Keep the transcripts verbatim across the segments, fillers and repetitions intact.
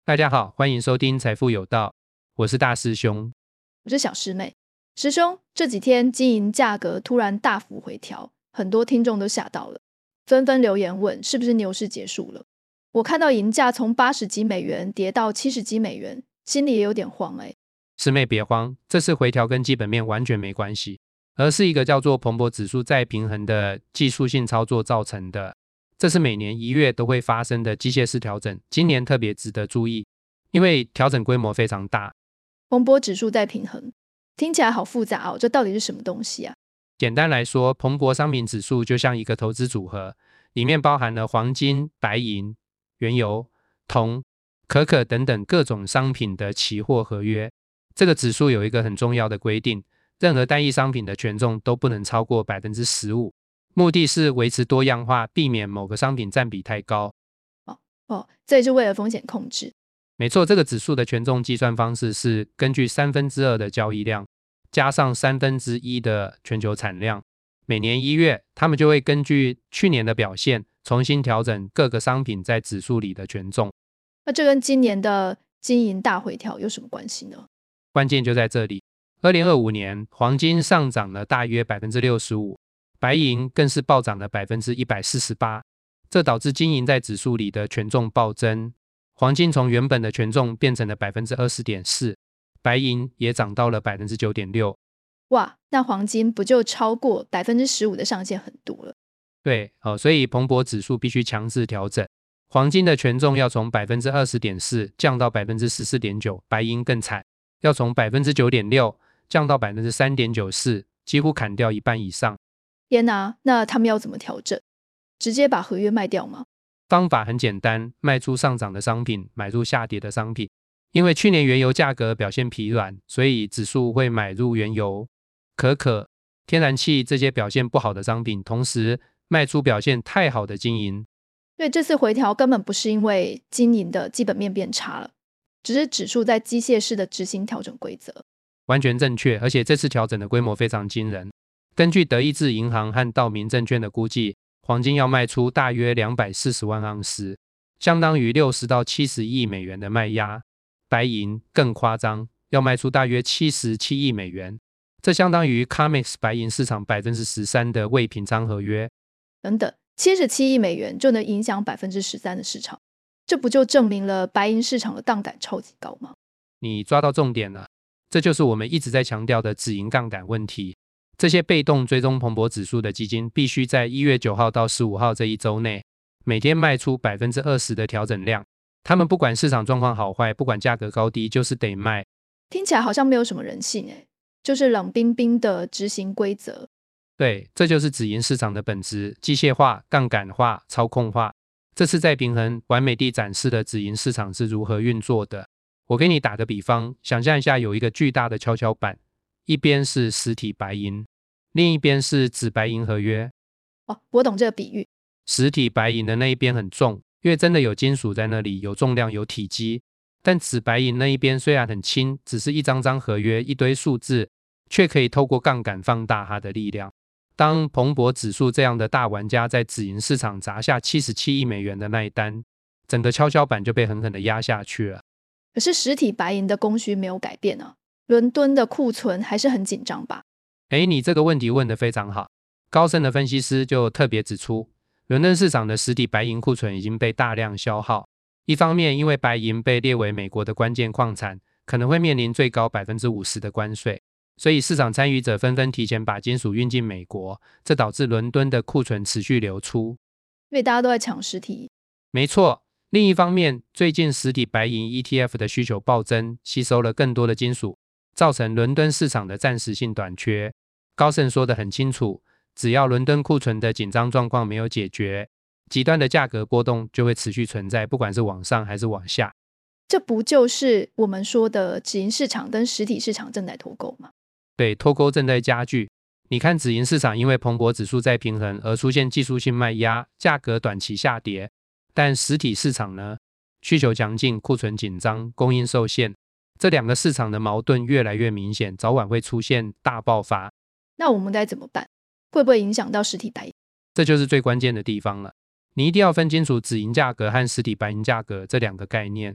大家好，欢迎收听财富有道，我是大师兄。 我是小师妹。师兄，这几天金银价格突然大幅回调，很多听众都吓到了，纷纷留言问是不是牛市结束了。我看到银价从八十几美元跌到七十几美元，心里也有点慌哎。 师妹别慌，这次回调跟基本面完全没关系，而是一个叫做彭博指数再平衡的技术性操作造成的。这是每年一月都会发生的机械式调整，今年特别值得注意，因为调整规模非常大。 彭博指数再平衡，听起来好复杂哦，这到底是什么东西啊？ 简单来说，彭博商品指数就像一个投资组合，里面包含了黄金、白银、原油、铜、可可等等各种商品的期货合约。这个指数有一个很重要的规定，任何单一商品的权重都不能超过 百分之十五， 目的是维持多样化，避免某个商品占比太高。 哦哦，这也是为了风险控制。 没错，这个指数的权重计算方式是根据三分之二的交易量加上三分之一的全球产量，每年一月他们就会根据去年的表现重新调整各个商品在指数里的权重。 那这跟今年的金银大回调有什么关系呢？ 关键就在这里，二零二五年黄金上涨了大约 百分之六十五， 白银更是暴涨了 百分之一百四十八， 这导致金银在指数里的权重暴增，黄金从原本的权重变成了 百分之二十点四， 白银也涨到了 百分之九点六。 哇，那黄金不就超过 百分之十五 的上限很多了？ 对、哦、所以彭博指数必须强制调整，黄金的权重要从 百分之二十点四 降到 百分之十四点九， 白银更惨，要从 百分之九点六 降到 百分之三点九四， 几乎砍掉一半以上。 天哪，那他们要怎么调整？直接把合约卖掉吗？ 方法很简单，卖出上涨的商品，买入下跌的商品。因为去年原油价格表现疲软，所以指数会买入原油、可可、天然气这些表现不好的商品，同时卖出表现太好的金银。 对，这次回调根本不是因为金银的基本面变差了，只是指数在机械式的执行调整规则。 完全正确，而且这次调整的规模非常惊人。根据德意志银行和道明证券的估计，黄金要卖出大约两百四十万盎司，相当于六十到七十亿美元的卖压。白银更夸张，要卖出大约七十七亿美元，这相当于 C O M E X 白银市场 百分之十三 的未平仓合约。 等等，七十七亿美元就能影响 百分之十三 的市场，这不就证明了白银市场的杠杆超级高吗？ 你抓到重点了，这就是我们一直在强调的止盈杠杆问题。这些被动追踪彭博指数的基金必须在一月九号到十五号这一周内每天卖出 百分之二十 的调整量，他们不管市场状况好坏，不管价格高低，就是得卖。 听起来好像没有什么人性耶，就是冷冰冰的执行规则。 对，这就是止盈市场的本质，机械化、杠杆化、操控化。这次再平衡完美地展示了止盈市场是如何运作的。我给你打个比方，想象一下有一个巨大的跷跷板，一边是实体白银，另一边是纸白银合约。 哦，我懂这个比喻。 实体白银的那一边很重，因为真的有金属在那里，有重量有体积，但纸白银那一边虽然很轻，只是一张张合约一堆数字，却可以透过杠杆放大它的力量。当彭博指数这样的大玩家在止盈市场砸下七十七亿美元的那一单，整个跷跷板就被狠狠地压下去了。 可是实体白银的供需没有改变啊，伦敦的库存还是很紧张吧？ 诶，你这个问题问得非常好。高盛的分析师就特别指出，伦敦市场的实体白银库存已经被大量消耗。一方面因为白银被列为美国的关键矿产，可能会面临最高 百分之五十 的关税，所以市场参与者纷纷提前把金属运进美国，这导致伦敦的库存持续流出。 因为大家都在抢实体。 没错，另一方面，最近实体白银 E T F 的需求暴增，吸收了更多的金属，造成伦敦市场的暂时性短缺。高盛说得很清楚，只要伦敦库存的紧张状况没有解决，极端的价格波动就会持续存在，不管是往上还是往下。 这不就是我们说的止盈市场跟实体市场正在脱钩吗？ 对，脱钩正在加剧。你看止盈市场因为彭博指数在平衡而出现技术性卖压，价格短期下跌，但实体市场呢，需求强劲，库存紧张，供应受限，这两个市场的矛盾越来越明显，早晚会出现大爆发。 那我们该怎么办？会不会影响到实体白银？ 这就是最关键的地方了。你一定要分清楚止盈价格和实体白银价格这两个概念。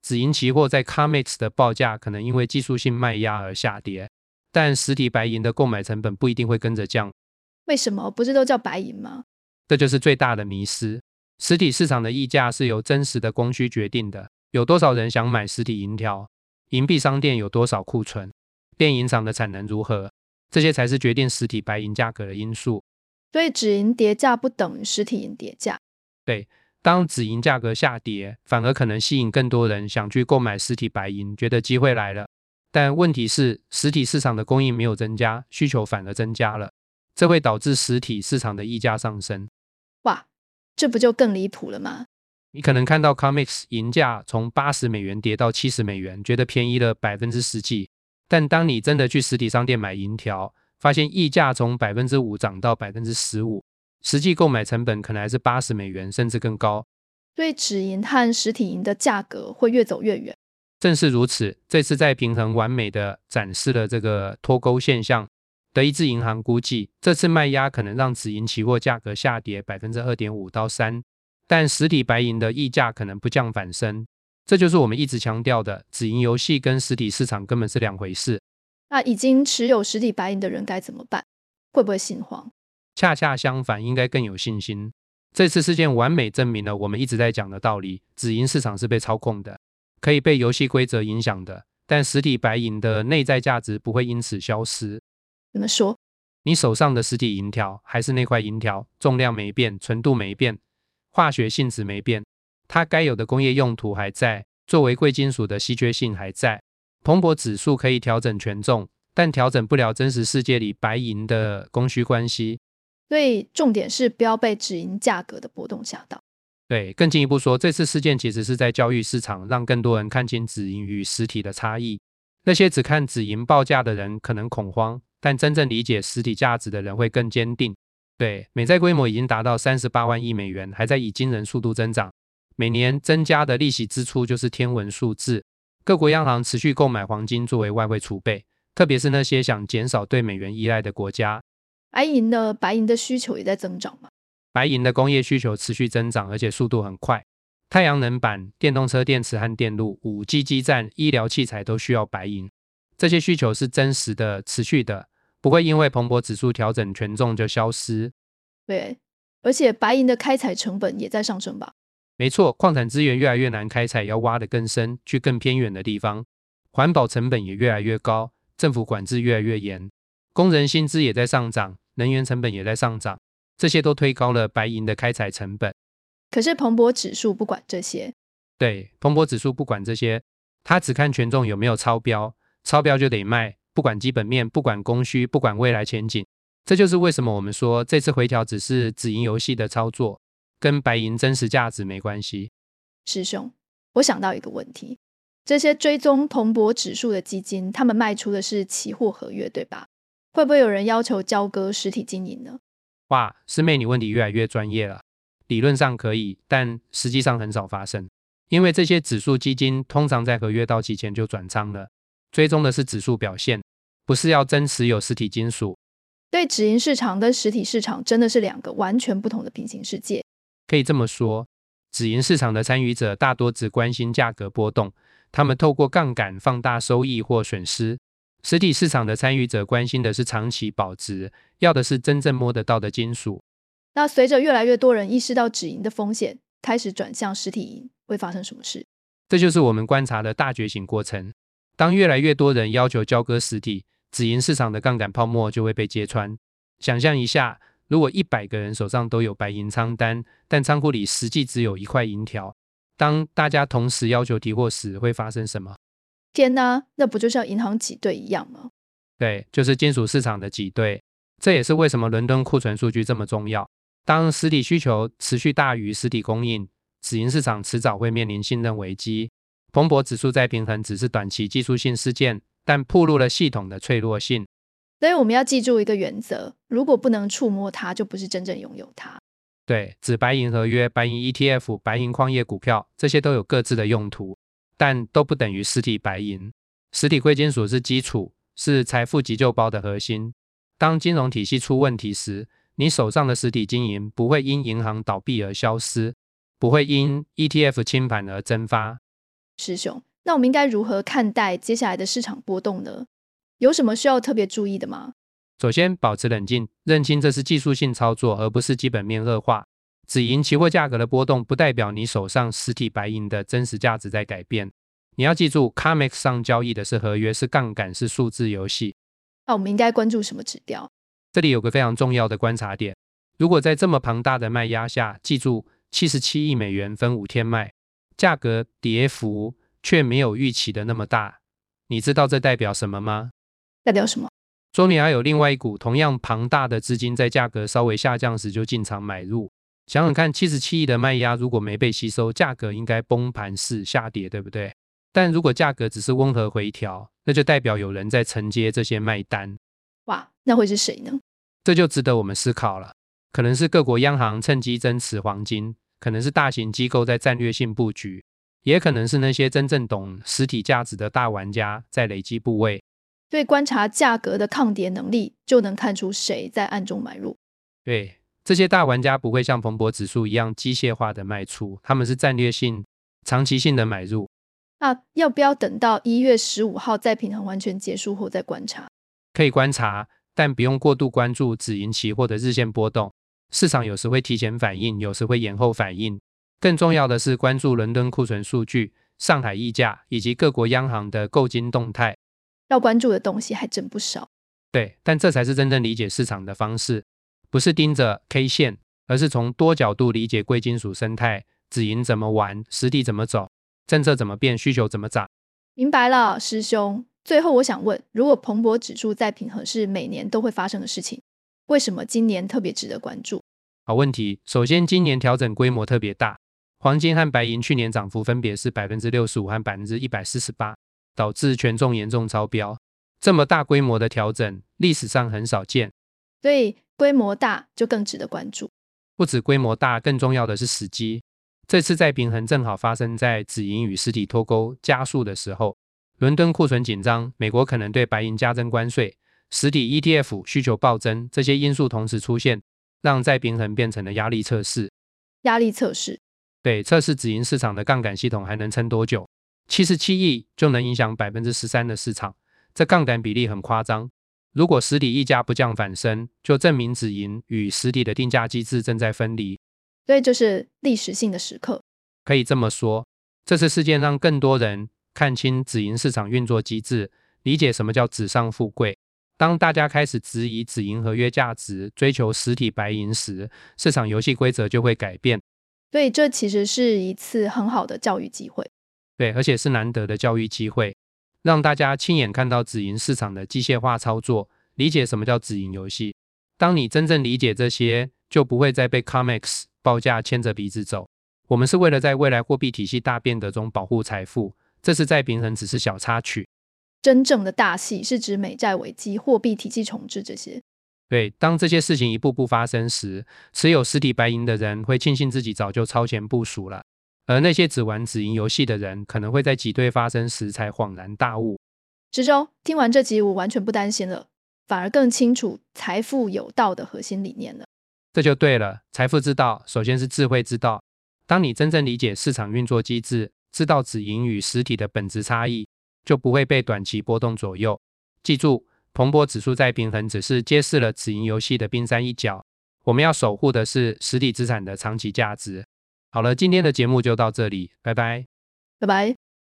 紫银期货在 C O M E X 的报价可能因为技术性卖压而下跌，但实体白银的购买成本不一定会跟着降。 为什么？不是都叫白银吗？ 这就是最大的迷思。实体市场的溢价是由真实的供需决定的，有多少人想买实体银条，银币商店有多少库存，炼银厂的产能如何，这些才是决定实体白银价格的因素。 所以纸银跌价不等于实体银跌价。 对，当纸银价格下跌，反而可能吸引更多人想去购买实体白银，觉得机会来了。但问题是，实体市场的供应没有增加，需求反而增加了，这会导致实体市场的溢价上升。 哇，这不就更离谱了吗？ 你可能看到 C O M E X 银价从八十美元跌到七十美元，觉得便宜了 百分之十 几，但当你真的去实体商店买银条，发现溢价从 百分之五 涨到 百分之十五， 实际购买成本可能还是八十美元甚至更高。 所以纸银和实体银的价格会越走越远。 正是如此，这次在平衡完美的展示了这个脱钩现象。德意志银行估计，这次卖压可能让纸银期货价格下跌 百分之二点五 到 三， 但实体白银的溢价可能不降反升。这就是我们一直强调的，纸银游戏跟实体市场根本是两回事。 那已经持有实体白银的人该怎么办？会不会心慌？ 恰恰相反，应该更有信心。这次事件完美证明了我们一直在讲的道理，纸银市场是被操控的，可以被游戏规则影响的，但实体白银的内在价值不会因此消失。 怎么说？ 你手上的实体银条还是那块银条，重量没变，纯度没变，化学性质没变，它该有的工业用途还在，作为贵金属的稀缺性还在。彭博指数可以调整权重，但调整不了真实世界里白银的供需关系。 所以重点是不要被纸银价格的波动吓到。 对，更进一步说，这次事件其实是在教育市场，让更多人看清纸银与实体的差异。那些只看纸银报价的人可能恐慌，但真正理解实体价值的人会更坚定。对，美债规模已经达到三十八万亿美元，还在以惊人速度增长，每年增加的利息支出就是天文数字。各国央行持续购买黄金作为外汇储备，特别是那些想减少对美元依赖的国家。 白银的白银的需求也在增长吗？ 白银的工业需求持续增长，而且速度很快。太阳能板、电动车电池和电路、五 G 基站、医疗器材都需要白银。这些需求是真实的、持续的，不会因为彭博指数调整权重就消失。 对，而且白银的开采成本也在上升吧？ 没错，矿产资源越来越难开采，要挖得更深，去更偏远的地方。环保成本也越来越高，政府管制越来越严，工人薪资也在上涨，能源成本也在上涨，这些都推高了白银的开采成本。 可是彭博指数不管这些。 对，彭博指数不管这些，它只看权重有没有超标，超标就得卖，不管基本面，不管供需，不管未来前景。这就是为什么我们说这次回调只是纸银游戏的操作，跟白银真实价值没关系。 师兄，我想到一个问题，这些追踪彭博指数的基金，他们卖出的是期货合约，对吧？会不会有人要求交割实体经营呢？ 哇，师妹你问题越来越专业了。理论上可以，但实际上很少发生，因为这些指数基金通常在合约到期前就转仓了，追踪的是指数表现，不是要真持有实体金属。 对，纸银市场跟实体市场真的是两个完全不同的平行世界。 可以这么说，纸银市场的参与者大多只关心价格波动，他们透过杠杆放大收益或损失。实体市场的参与者关心的是长期保值，要的是真正摸得到的金属。 那随着越来越多人意识到纸银的风险，开始转向实体银，会发生什么事？ 这就是我们观察的大觉醒过程。当越来越多人要求交割实体，纸银市场的杠杆泡沫就会被揭穿。想象一下，如果一百个人手上都有白银仓单，但仓库里实际只有一块银条，当大家同时要求提货时，会发生什么？ 天哪，那不就像银行挤兑一样吗？ 对，就是金属市场的挤兑。这也是为什么伦敦库存数据这么重要。当实体需求持续大于实体供应，纸银市场迟早会面临信任危机。彭博指数再平衡只是短期技术性事件，但暴露了系统的脆弱性。 所以我们要记住一个原则，如果不能触摸它，就不是真正拥有它。 对，纸白银合约、白银 E T F、白银矿业股票，这些都有各自的用途，但都不等于实体白银。实体贵金属是基础，是财富急救包的核心。当金融体系出问题时，你手上的实体金银不会因银行倒闭而消失，不会因 E T F 清盘而蒸发。 师兄，那我们应该如何看待接下来的市场波动呢？有什么需要特别注意的吗？ 首先保持冷静，认清这是技术性操作而不是基本面恶化。紫银期货价格的波动不代表你手上实体白银的真实价值在改变。你要记住 C O M E X 上交易的是合约，是杠杆，是数字游戏。 那我们应该关注什么指标？ 这里有个非常重要的观察点，如果在这么庞大的卖压下，记住七十七亿美元分五天卖，价格跌幅却没有预期的那么大，你知道这代表什么吗？ 代表什么？ 说你还有另外一股同样庞大的资金在价格稍微下降时就进场买入。想想看，七十七亿的卖压如果没被吸收，价格应该崩盘式下跌，对不对？但如果价格只是温和回调，那就代表有人在承接这些卖单。 哇，那会是谁呢？ 这就值得我们思考了。可能是各国央行趁机增持黄金，可能是大型机构在战略性布局，也可能是那些真正懂实体价值的大玩家在累积部位。 对观察价格的抗跌能力，就能看出谁在暗中买入。 对，这些大玩家不会像彭博指数一样机械化的卖出，他们是战略性、长期性的买入。 那要不要等到一月十五号再平衡完全结束后再观察？ 可以观察，但不用过度关注紫银期货的日线波动。市场有时会提前反应，有时会延后反应。更重要的是关注伦敦库存数据、上海溢价以及各国央行的购金动态。 要关注的东西还真不少。 对，但这才是真正理解市场的方式，不是盯着 K 线，而是从多角度理解贵金属生态，紫银怎么玩，实体怎么走，政策怎么变，需求怎么涨。 明白了，师兄。最后我想问，如果彭博指数再平衡是每年都会发生的事情，为什么今年特别值得关注？ 好问题。首先，今年调整规模特别大，黄金和白银去年涨幅分别是 百分之六十五 和 百分之一百四十八， 导致权重严重超标。这么大规模的调整，历史上很少见。 所以规模大就更值得关注。 不止规模大，更重要的是时机。这次再平衡正好发生在紫银与实体脱钩加速的时候。伦敦库存紧张，美国可能对白银加征关税，实体 E T F 需求暴增，这些因素同时出现，让再平衡变成了压力测试。 压力测试？ 对，测试紫银市场的杠杆系统还能撑多久。七十七亿就能影响 百分之十三 的市场，这杠杆比例很夸张。如果实体溢价不降反升，就证明紫银与实体的定价机制正在分离。 所以这是历史性的时刻。 可以这么说，这次事件让更多人看清紫银市场运作机制，理解什么叫纸上富贵。当大家开始质疑紫银合约价值，追求实体白银时，市场游戏规则就会改变。 所以这其实是一次很好的教育机会。 对，而且是难得的教育机会，让大家亲眼看到紫银市场的机械化操作，理解什么叫紫银游戏。当你真正理解这些，就不会再被 C O M E X 报价牵着鼻子走。我们是为了在未来货币体系大变革中保护财富，这次再平衡只是小插曲。 真正的大戏是指美债危机、货币体系重置这些。 对，当这些事情一步步发生时，持有实体白银的人会庆幸自己早就超前部署了，而那些只玩紫银游戏的人可能会在挤兑发生时才恍然大悟。 师兄，听完这集我完全不担心了，反而更清楚财富有道的核心理念了。 这就对了，财富之道首先是智慧之道。当你真正理解市场运作机制，知道紫银与实体的本质差异，就不会被短期波动左右。记住，彭博指数再平衡只是揭示了紫银游戏的冰山一角，我们要守护的是实体资产的长期价值。好了，今天的节目就到这里，拜拜。 拜拜。